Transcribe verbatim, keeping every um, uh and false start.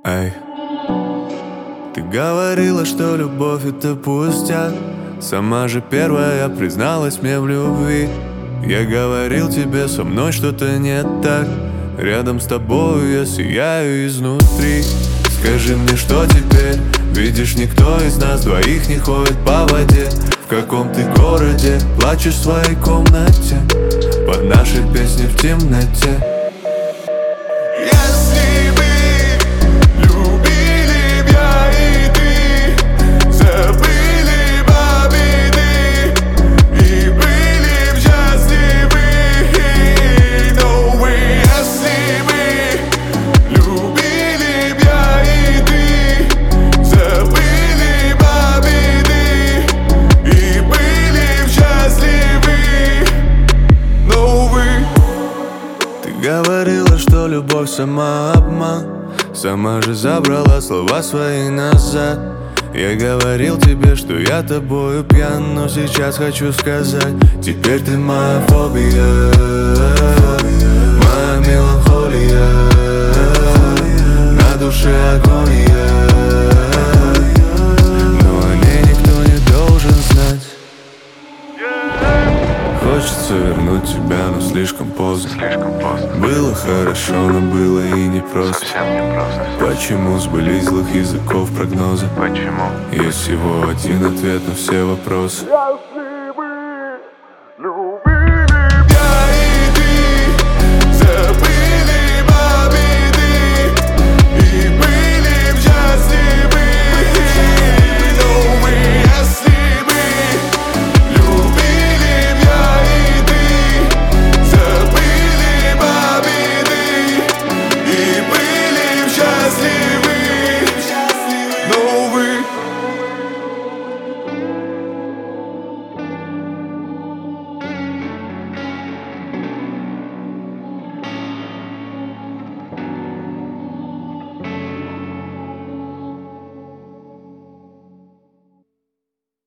Эй, ты говорила, что любовь это пустяк. Сама же первая призналась мне в любви. Я говорил тебе, со мной что-то не так. Рядом с тобой я сияю изнутри. Скажи мне, что теперь? Видишь, никто из нас двоих не ходит по воде. В каком ты городе? Плачешь в своей комнате под наши песни в темноте. Говорила, что любовь самообман. Сама же забрала слова свои назад. Я говорил тебе, что я тобою пьян, но сейчас хочу сказать: теперь ты моя фобия, моя меланхолия, на душе агония, но о ней никто не должен знать. Хочется вернуть тебя, но слишком поздно. Слишком поздно. Было хорошо, но было и непросто. Совсем непросто. Почему сбылись злых языков прогнозы? Почему? Есть всего один ответ на все вопросы.